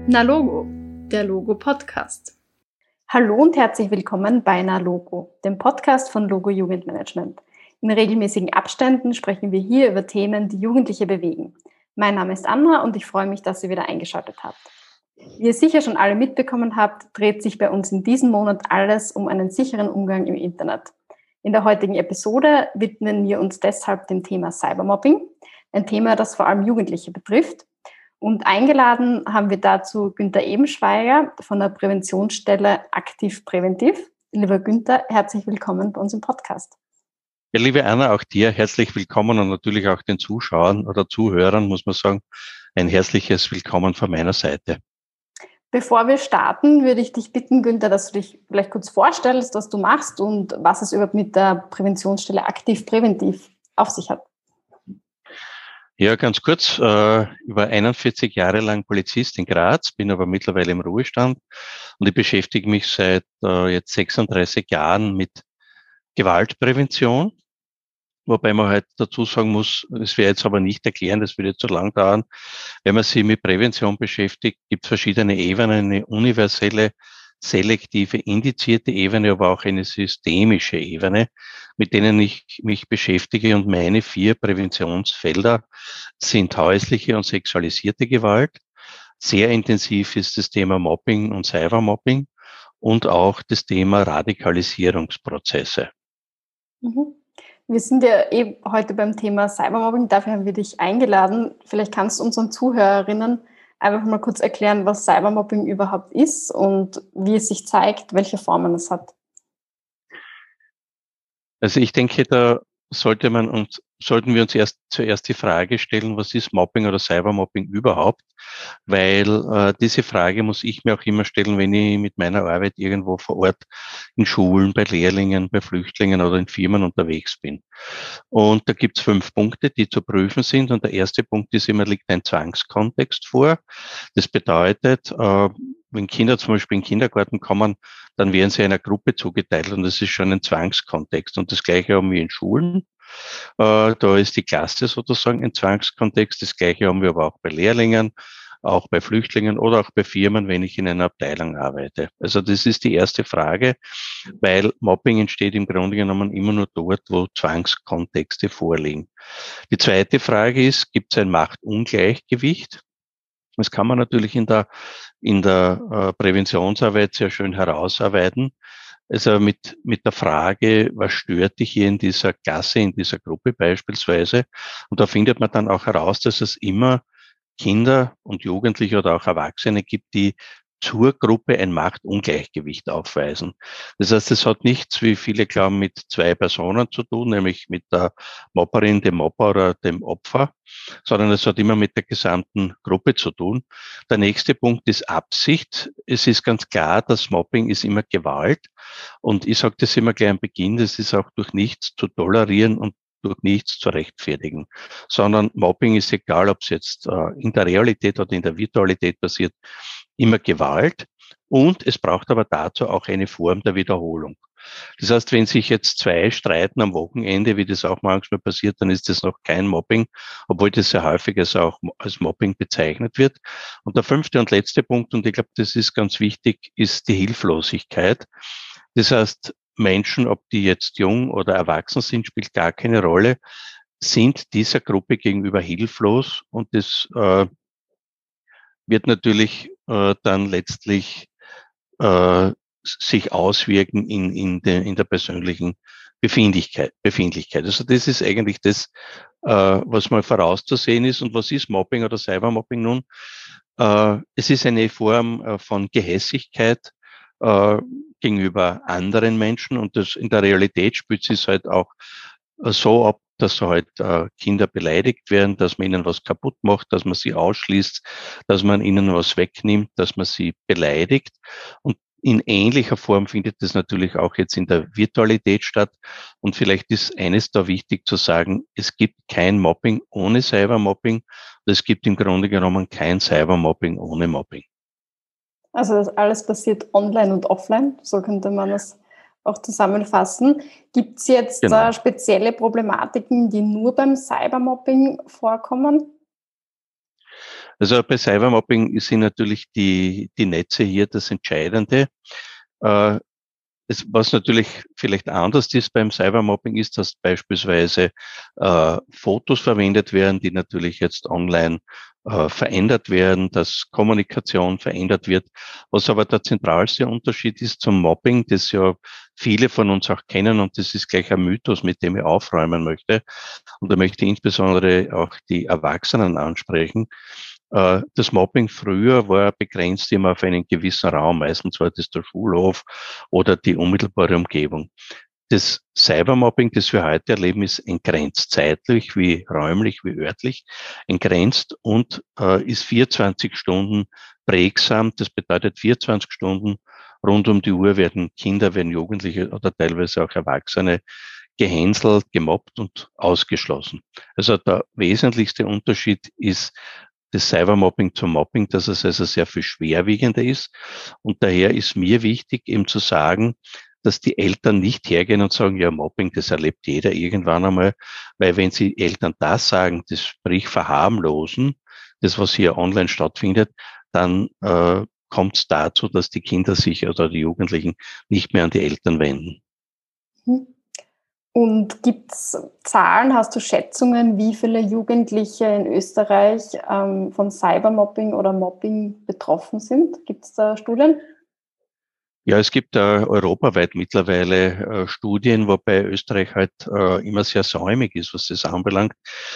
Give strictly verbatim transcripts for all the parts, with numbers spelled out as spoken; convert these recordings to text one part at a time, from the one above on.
Nalogo, der Logo-Podcast. Hallo und herzlich willkommen bei Nalogo, dem Podcast von Logo Jugendmanagement. In regelmäßigen Abständen sprechen wir hier über Themen, die Jugendliche bewegen. Mein Name ist Anna und ich freue mich, dass ihr wieder eingeschaltet habt. Wie ihr sicher schon alle mitbekommen habt, dreht sich bei uns in diesem Monat alles um einen sicheren Umgang im Internet. In der heutigen Episode widmen wir uns deshalb dem Thema Cybermobbing, ein Thema, das vor allem Jugendliche betrifft. Und eingeladen haben wir dazu Günther Ebenschweiger von der Präventionsstelle Aktiv Präventiv. Lieber Günther, herzlich willkommen bei uns im Podcast. Ja, liebe Anna, auch dir herzlich willkommen und natürlich auch den Zuschauern oder Zuhörern, muss man sagen, ein herzliches Willkommen von meiner Seite. Bevor wir starten, würde ich dich bitten, Günther, dass du dich vielleicht kurz vorstellst, was du machst und was es überhaupt mit der Präventionsstelle Aktiv Präventiv auf sich hat. Ja, ganz kurz, äh, über einundvierzig Jahre lang Polizist in Graz, bin aber mittlerweile im Ruhestand und ich beschäftige mich seit äh, jetzt sechsunddreißig Jahren mit Gewaltprävention, wobei man halt dazu sagen muss, das werde ich jetzt aber nicht erklären, das würde jetzt zu lang dauern. Wenn man sich mit Prävention beschäftigt, gibt es verschiedene Ebenen, eine universelle, selektive, indizierte Ebene, aber auch eine systemische Ebene, mit denen ich mich beschäftige. Und meine vier Präventionsfelder sind häusliche und sexualisierte Gewalt. Sehr intensiv ist das Thema Mobbing und Cybermobbing und auch das Thema Radikalisierungsprozesse. Mhm. Wir sind ja eh heute beim Thema Cybermobbing, dafür haben wir dich eingeladen. Vielleicht kannst du unseren Zuhörerinnen einfach mal kurz erklären, was Cybermobbing überhaupt ist und wie es sich zeigt, welche Formen es hat. Also ich denke, da sollte man uns, sollten wir uns erst zuerst die Frage stellen, was ist Mobbing oder Cybermobbing überhaupt? Weil äh, diese Frage muss ich mir auch immer stellen, wenn ich mit meiner Arbeit irgendwo vor Ort in Schulen, bei Lehrlingen, bei Flüchtlingen oder in Firmen unterwegs bin. Und da gibt es fünf Punkte, die zu prüfen sind. Und der erste Punkt ist immer, liegt ein Zwangskontext vor. Das bedeutet, äh, wenn Kinder zum Beispiel in den Kindergarten kommen, dann werden sie einer Gruppe zugeteilt und das ist schon ein Zwangskontext. Und das Gleiche haben wir in Schulen. Äh, da ist die Klasse sozusagen ein Zwangskontext. Das Gleiche haben wir aber auch bei Lehrlingen, auch bei Flüchtlingen oder auch bei Firmen, wenn ich in einer Abteilung arbeite. Also das ist die erste Frage, weil Mobbing entsteht im Grunde genommen immer nur dort, wo Zwangskontexte vorliegen. Die zweite Frage ist, gibt es ein Machtungleichgewicht? Das kann man natürlich in der, in der äh, Präventionsarbeit sehr schön herausarbeiten. Also mit, mit der Frage, was stört dich hier in dieser Klasse, in dieser Gruppe beispielsweise? Und da findet man dann auch heraus, dass es immer Kinder und Jugendliche oder auch Erwachsene gibt, die zur Gruppe ein Machtungleichgewicht aufweisen. Das heißt, es hat nichts, wie viele glauben, mit zwei Personen zu tun, nämlich mit der Mobberin, dem Mobber oder dem Opfer, sondern es hat immer mit der gesamten Gruppe zu tun. Der nächste Punkt ist Absicht. Es ist ganz klar, dass Mobbing ist immer Gewalt. Und ich sage das immer gleich am Beginn, das ist auch durch nichts zu tolerieren und durch nichts zu rechtfertigen, sondern Mobbing ist egal, ob es jetzt äh, in der Realität oder in der Virtualität passiert, immer Gewalt und es braucht aber dazu auch eine Form der Wiederholung. Das heißt, wenn sich jetzt zwei streiten am Wochenende, wie das auch manchmal passiert, dann ist das noch kein Mobbing, obwohl das sehr häufig als auch als Mobbing bezeichnet wird. Und der fünfte und letzte Punkt, und ich glaube, das ist ganz wichtig, ist die Hilflosigkeit. Das heißt, Menschen, ob die jetzt jung oder erwachsen sind, spielt gar keine Rolle, sind dieser Gruppe gegenüber hilflos und das äh, wird natürlich äh, dann letztlich äh, sich auswirken in, in, de, in der persönlichen Befindlichkeit, Befindlichkeit. Also das ist eigentlich das, äh, was mal vorauszusehen ist. Und was ist Mobbing oder Cybermobbing nun? Äh, es ist eine Form äh, von Gehässigkeit äh, gegenüber anderen Menschen und das in der Realität spielt sich halt auch äh, so ab, dass halt äh, Kinder beleidigt werden, dass man ihnen was kaputt macht, dass man sie ausschließt, dass man ihnen was wegnimmt, dass man sie beleidigt. Und in ähnlicher Form findet es natürlich auch jetzt in der Virtualität statt. Und vielleicht ist eines da wichtig zu sagen, es gibt kein Mobbing ohne Cybermobbing. Und es gibt im Grunde genommen kein Cybermobbing ohne Mobbing. Also das alles passiert online und offline, so könnte man das auch zusammenfassen. Gibt es jetzt Genau. äh, spezielle Problematiken, die nur beim Cybermobbing vorkommen? Also bei Cybermobbing sind natürlich die, die Netze hier das Entscheidende. Äh, es, was natürlich vielleicht anders ist beim Cybermobbing ist, dass beispielsweise äh, Fotos verwendet werden, die natürlich jetzt online äh, verändert werden, dass Kommunikation verändert wird. Was aber der zentralste Unterschied ist zum Mobbing, das ja viele von uns auch kennen, und das ist gleich ein Mythos, mit dem ich aufräumen möchte. Und da möchte ich insbesondere auch die Erwachsenen ansprechen. Das Mobbing früher war begrenzt immer auf einen gewissen Raum, meistens war das der Schulhof oder die unmittelbare Umgebung. Das Cybermobbing, das wir heute erleben, ist entgrenzt, zeitlich wie räumlich wie örtlich, entgrenzt und äh, ist vierundzwanzig Stunden prägsam. Das bedeutet vierundzwanzig Stunden rund um die Uhr werden Kinder, werden Jugendliche oder teilweise auch Erwachsene gehänselt, gemobbt und ausgeschlossen. Also der wesentlichste Unterschied ist das Cybermobbing zum Mobbing, dass es also sehr viel schwerwiegender ist. Und daher ist mir wichtig, eben zu sagen, dass die Eltern nicht hergehen und sagen, ja, Mobbing, das erlebt jeder irgendwann einmal. Weil wenn sie Eltern das sagen, das sprich verharmlosen, das, was hier online stattfindet, dann äh, kommt es dazu, dass die Kinder sich oder die Jugendlichen nicht mehr an die Eltern wenden. Hm. Und gibt es Zahlen, hast du Schätzungen, wie viele Jugendliche in Österreich ähm, von Cybermobbing oder Mobbing betroffen sind? Gibt es da Studien? Ja, es gibt äh, europaweit mittlerweile äh, Studien, wobei Österreich halt äh, immer sehr säumig ist, was das anbelangt.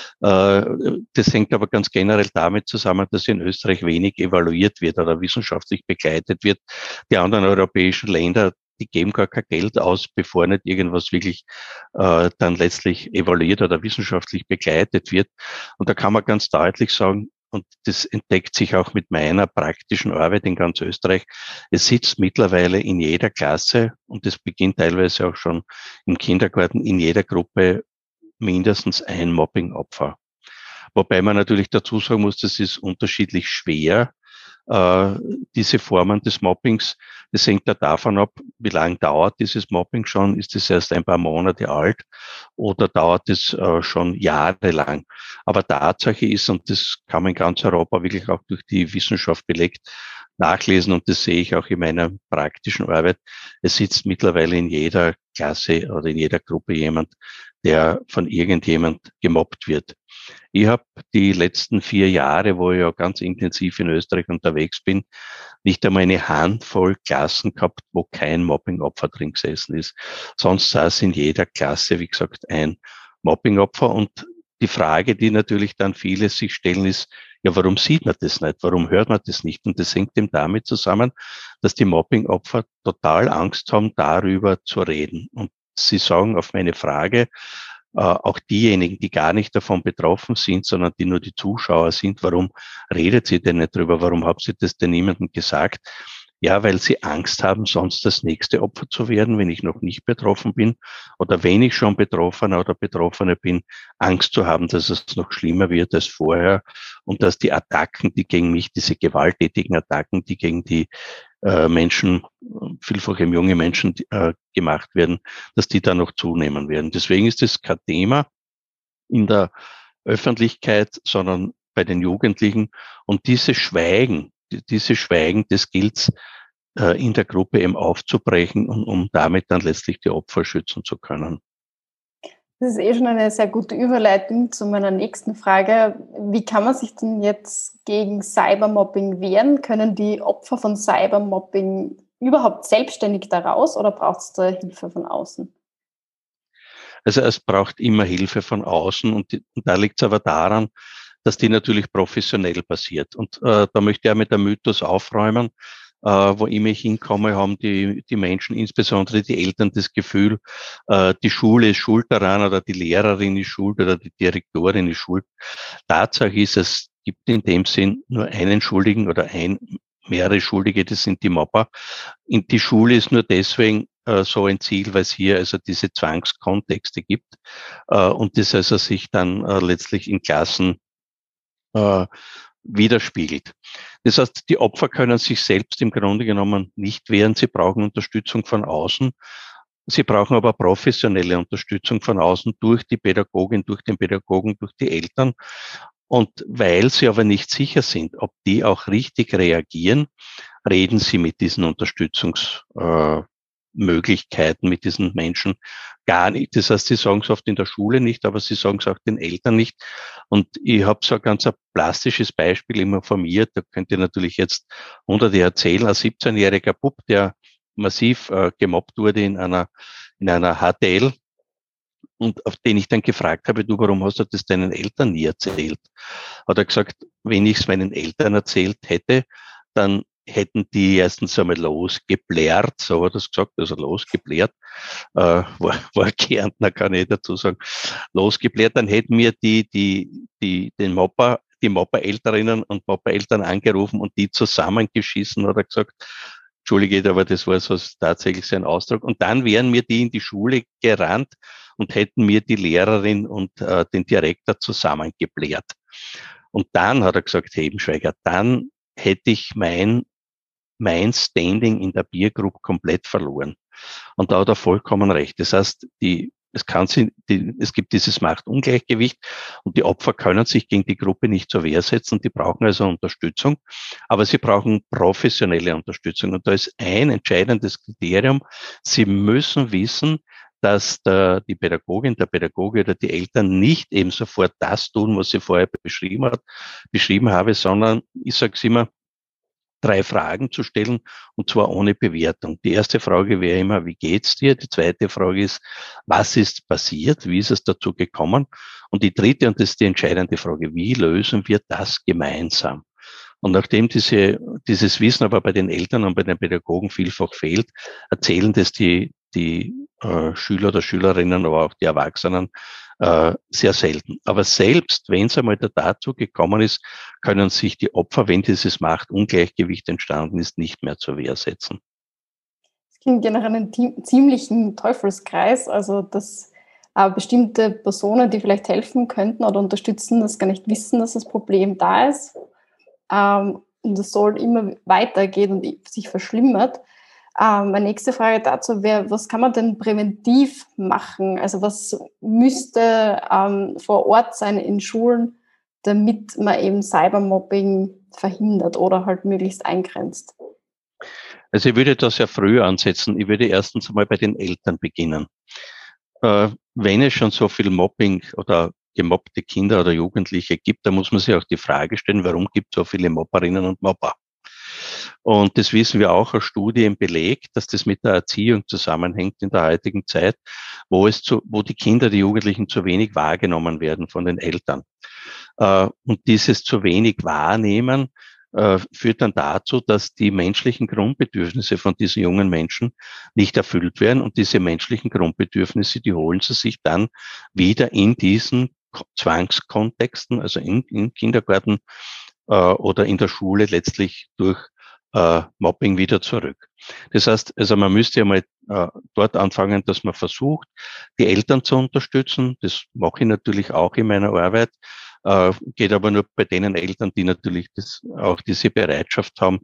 Äh, das hängt aber ganz generell damit zusammen, dass in Österreich wenig evaluiert wird oder wissenschaftlich begleitet wird. Die anderen europäischen Länder, die geben gar kein Geld aus, bevor nicht irgendwas wirklich äh, dann letztlich evaluiert oder wissenschaftlich begleitet wird. Und da kann man ganz deutlich sagen, und das entdeckt sich auch mit meiner praktischen Arbeit in ganz Österreich, es sitzt mittlerweile in jeder Klasse, und das beginnt teilweise auch schon im Kindergarten, in jeder Gruppe mindestens ein Mobbing-Opfer. Wobei man natürlich dazu sagen muss, das ist unterschiedlich schwer, äh, diese Formen des Mobbings. Das hängt ja davon ab, wie lange dauert dieses Mobbing schon. Ist es erst ein paar Monate alt oder dauert es äh, schon jahrelang? Aber Tatsache ist, und das kann man in ganz Europa wirklich auch durch die Wissenschaft belegt nachlesen, und das sehe ich auch in meiner praktischen Arbeit, es sitzt mittlerweile in jeder Klasse oder in jeder Gruppe jemand, der von irgendjemand gemobbt wird. Ich habe die letzten vier Jahre, wo ich ja ganz intensiv in Österreich unterwegs bin, nicht einmal eine Handvoll Klassen gehabt, wo kein Mobbingopfer drin gesessen ist. Sonst saß in jeder Klasse, wie gesagt, ein Mobbingopfer. Und die Frage, die natürlich dann viele sich stellen, ist, ja, warum sieht man das nicht? Warum hört man das nicht? Und das hängt eben damit zusammen, dass die Mobbingopfer total Angst haben, darüber zu reden. Und sie sagen auf meine Frage, äh, auch diejenigen, die gar nicht davon betroffen sind, sondern die nur die Zuschauer sind, warum redet sie denn nicht drüber? Warum habt ihr das denn niemandem gesagt? Ja, weil sie Angst haben, sonst das nächste Opfer zu werden, wenn ich noch nicht betroffen bin, oder wenn ich schon Betroffener oder Betroffene bin, Angst zu haben, dass es noch schlimmer wird als vorher und dass die Attacken, die gegen mich, diese gewalttätigen Attacken, die gegen die äh, Menschen, vielfach eben junge Menschen äh, gemacht werden, dass die dann noch zunehmen werden. Deswegen ist es kein Thema in der Öffentlichkeit, sondern bei den Jugendlichen. Und dieses Schweigen, dieses Schweigen, das gilt äh, in der Gruppe eben aufzubrechen, um, um damit dann letztlich die Opfer schützen zu können. Das ist eh schon eine sehr gute Überleitung zu meiner nächsten Frage. Wie kann man sich denn jetzt gegen Cybermobbing wehren? Können die Opfer von Cybermobbing überhaupt selbstständig da raus oder braucht es da Hilfe von außen? Also es braucht immer Hilfe von außen, und, die, und da liegt es aber daran, dass die natürlich professionell passiert. Und äh, da möchte ich auch mit dem Mythos aufräumen. Äh, wo immer ich hinkomme, haben die, die Menschen, insbesondere die Eltern, das Gefühl, äh, die Schule ist schuld daran oder die Lehrerin ist schuld oder die Direktorin ist schuld. Tatsache ist, es gibt in dem Sinn nur einen Schuldigen oder ein, mehrere Schuldige, das sind die Mobber. In die Schule ist nur deswegen äh, so ein Ziel, weil es hier also diese Zwangskontexte gibt äh, und das also sich dann äh, letztlich in Klassen äh, widerspiegelt. Das heißt, die Opfer können sich selbst im Grunde genommen nicht wehren. Sie brauchen Unterstützung von außen. Sie brauchen aber professionelle Unterstützung von außen durch die Pädagogin, durch den Pädagogen, durch die Eltern. Und weil sie aber nicht sicher sind, ob die auch richtig reagieren, reden sie mit diesen Unterstützungsmöglichkeiten, äh, mit diesen Menschen gar nicht. Das heißt, sie sagen es oft in der Schule nicht, aber sie sagen es auch den Eltern nicht. Und ich habe so ein ganz ein plastisches Beispiel immer von mir, da könnt ihr natürlich jetzt hunderte erzählen, ein siebzehnjähriger Bub, der massiv äh, gemobbt wurde in einer, in einer H T L, und auf den ich dann gefragt habe, du, warum hast du das deinen Eltern nie erzählt? Hat er gesagt, wenn ich es meinen Eltern erzählt hätte, dann hätten die erstens einmal losgeblärt, so hat er es gesagt, also losgeblärt, äh, war, war Kärntner, kann ich dazu sagen, losgeblärt, dann hätten mir die, die, die, den Mopper, die Mopper-Elterinnen und Mopper-Eltern angerufen und die zusammengeschissen, hat er gesagt. Entschuldige, aber das war so tatsächlich sein Ausdruck. Und dann wären mir die in die Schule gerannt und hätten mir die Lehrerin und äh, den Direktor zusammengebläht. Und dann hat er gesagt, Hebenschweiger, dann hätte ich mein, mein Standing in der Peer Group komplett verloren. Und da hat er vollkommen recht. Das heißt, die, es kann sie, die, es gibt dieses Machtungleichgewicht und die Opfer können sich gegen die Gruppe nicht zur Wehr setzen. Die brauchen also Unterstützung, aber sie brauchen professionelle Unterstützung. Und da ist ein entscheidendes Kriterium. Sie müssen wissen, dass der, die Pädagogin, der Pädagoge oder die Eltern nicht eben sofort das tun, was sie vorher beschrieben hat, beschrieben habe, sondern ich sage es immer, drei Fragen zu stellen, und zwar ohne Bewertung. Die erste Frage wäre immer, wie geht's dir? Die zweite Frage ist, was ist passiert? Wie ist es dazu gekommen? Und die dritte, und das ist die entscheidende Frage, wie lösen wir das gemeinsam? Und nachdem diese, dieses Wissen aber bei den Eltern und bei den Pädagogen vielfach fehlt, erzählen das die, die äh, Schüler oder Schülerinnen, aber auch die Erwachsenen äh, sehr selten. Aber selbst wenn es einmal dazu gekommen ist, können sich die Opfer, wenn dieses Machtungleichgewicht entstanden ist, nicht mehr zur Wehr setzen. Es klingt ja nach einem ziemlichen Teufelskreis, also dass äh, bestimmte Personen, die vielleicht helfen könnten oder unterstützen, das gar nicht wissen, dass das Problem da ist. Ähm, und es soll immer weitergehen und sich verschlimmert. Ähm, meine nächste Frage dazu wäre, was kann man denn präventiv machen? Also was müsste ähm, vor Ort sein in Schulen, damit man eben Cybermobbing verhindert oder halt möglichst eingrenzt? Also ich würde das ja früher ansetzen. Ich würde erstens einmal bei den Eltern beginnen. Äh, wenn es schon so viel Mobbing oder gemobbte Kinder oder Jugendliche gibt, da muss man sich auch die Frage stellen, warum gibt es so viele Mobberinnen und Mobber? Und das wissen wir auch aus Studien belegt, dass das mit der Erziehung zusammenhängt in der heutigen Zeit, wo es zu, wo die Kinder, die Jugendlichen zu wenig wahrgenommen werden von den Eltern. Und dieses zu wenig Wahrnehmen führt dann dazu, dass die menschlichen Grundbedürfnisse von diesen jungen Menschen nicht erfüllt werden. Und diese menschlichen Grundbedürfnisse, die holen sie sich dann wieder in diesen Zwangskontexten, also in, im Kindergarten äh, oder in der Schule letztlich durch äh, Mobbing wieder zurück. Das heißt, also man müsste ja mal äh, dort anfangen, dass man versucht, die Eltern zu unterstützen. Das mache ich natürlich auch in meiner Arbeit. Äh, geht aber nur bei denen Eltern, die natürlich das, auch diese Bereitschaft haben,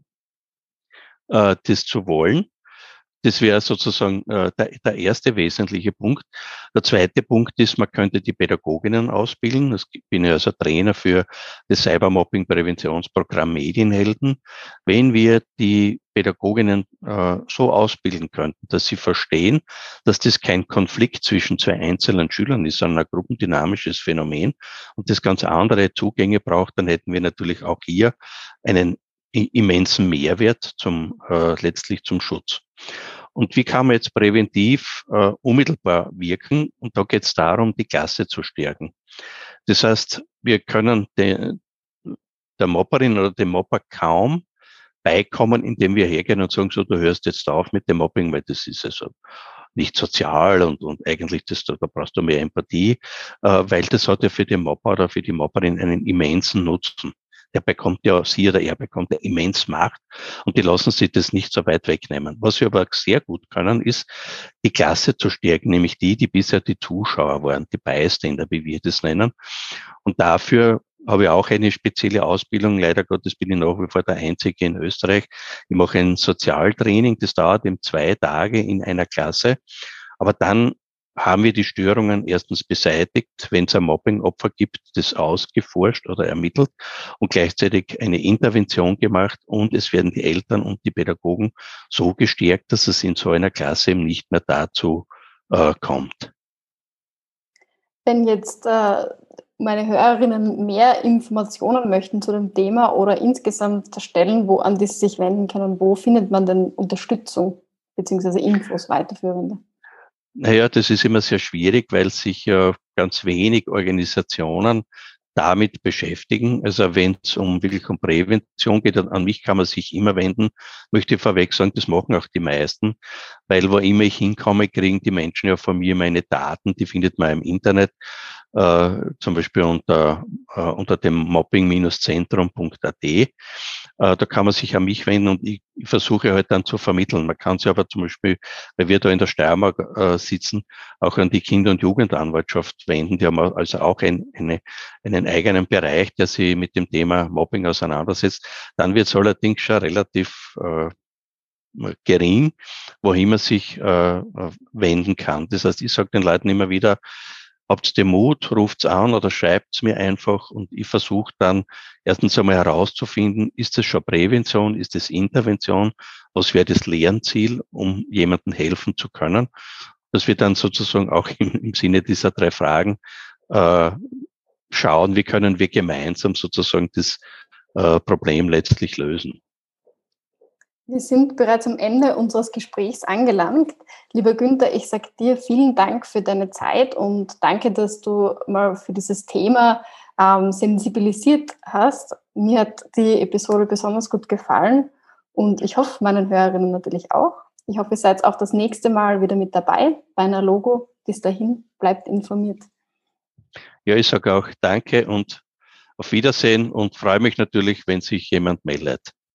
äh, das zu wollen. Das wäre sozusagen äh, der, der erste wesentliche Punkt. Der zweite Punkt ist, man könnte die Pädagoginnen ausbilden. Ich bin ja also Trainer für das Cybermobbing-Präventionsprogramm Medienhelden. Wenn wir die Pädagoginnen äh, so ausbilden könnten, dass sie verstehen, dass das kein Konflikt zwischen zwei einzelnen Schülern ist, sondern ein gruppendynamisches Phänomen und das ganz andere Zugänge braucht, dann hätten wir natürlich auch hier einen immensen Mehrwert zum äh, letztlich zum Schutz. Und wie kann man jetzt präventiv äh, unmittelbar wirken? Und da geht es darum, die Klasse zu stärken. Das heißt, wir können de, der Mobberin oder dem Mobber kaum beikommen, indem wir hergehen und sagen, so, du hörst jetzt auf mit dem Mobbing, weil das ist also nicht sozial und, und eigentlich das, da brauchst du mehr Empathie, äh, weil das hat ja für den Mobber oder für die Mobberin einen immensen Nutzen. Der bekommt ja, sie oder er bekommt ja immens Macht und die lassen sich das nicht so weit wegnehmen. Was wir aber sehr gut können, ist, die Klasse zu stärken, nämlich die, die bisher die Zuschauer waren, die Bystander, wie wir das nennen. Und dafür habe ich auch eine spezielle Ausbildung. Leider Gottes bin ich nach wie vor der Einzige in Österreich. Ich mache ein Sozialtraining, das dauert eben zwei Tage in einer Klasse. Aber dann haben wir die Störungen erstens beseitigt, wenn es ein Mobbing-Opfer gibt, das ausgeforscht oder ermittelt und gleichzeitig eine Intervention gemacht und es werden die Eltern und die Pädagogen so gestärkt, dass es in so einer Klasse eben nicht mehr dazu äh, kommt. Wenn jetzt äh, meine Hörerinnen mehr Informationen möchten zu dem Thema oder insgesamt Stellen, wo an die sie sich wenden können, wo findet man denn Unterstützung bzw. Infos weiterführende? Naja, das ist immer sehr schwierig, weil sich ja ganz wenig Organisationen damit beschäftigen. Also wenn es um wirklich um Prävention geht, an mich kann man sich immer wenden. Möchte ich vorweg sagen, das machen auch die meisten, weil wo immer ich hinkomme, kriegen die Menschen ja von mir meine Daten, die findet man im Internet, äh, zum Beispiel unter, äh, unter dem mobbing Zentrum punkt a t. Äh, da kann man sich an mich wenden und ich, ich versuche halt dann zu vermitteln. Man kann sich aber zum Beispiel, weil wir da in der Steiermark äh, sitzen, auch an die Kinder- und Jugendanwaltschaft wenden. Die haben also auch ein, eine, einen eigenen Bereich, der sich mit dem Thema Mobbing auseinandersetzt. Dann wird es allerdings schon relativ äh, gering, wohin man sich äh, wenden kann. Das heißt, ich sage den Leuten immer wieder, habt den Mut, ruft's an oder schreibt's mir einfach und ich versuche dann erstens einmal herauszufinden, ist das schon Prävention, ist das Intervention, was wäre das Lernziel, um jemandem helfen zu können. Dass wir dann sozusagen auch im, im Sinne dieser drei Fragen äh, schauen, wie können wir gemeinsam sozusagen das äh, Problem letztlich lösen. Wir sind bereits am Ende unseres Gesprächs angelangt. Lieber Günther, ich sage dir vielen Dank für deine Zeit und danke, dass du mal für dieses Thema ähm, sensibilisiert hast. Mir hat die Episode besonders gut gefallen und ich hoffe, meinen Hörerinnen natürlich auch. Ich hoffe, ihr seid auch das nächste Mal wieder mit dabei bei einer Logo. Bis dahin, bleibt informiert. Ja, ich sage auch Danke und auf Wiedersehen und freue mich natürlich, wenn sich jemand meldet.